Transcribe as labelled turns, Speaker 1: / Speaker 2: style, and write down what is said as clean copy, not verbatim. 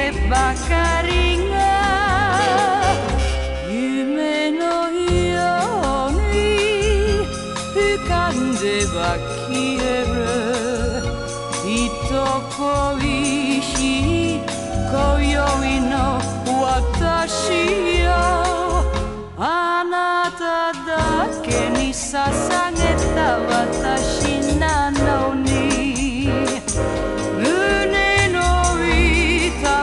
Speaker 1: 影ばかりが夢のように浮かんでは消える人恋しい今宵の私よあなただけに捧げた私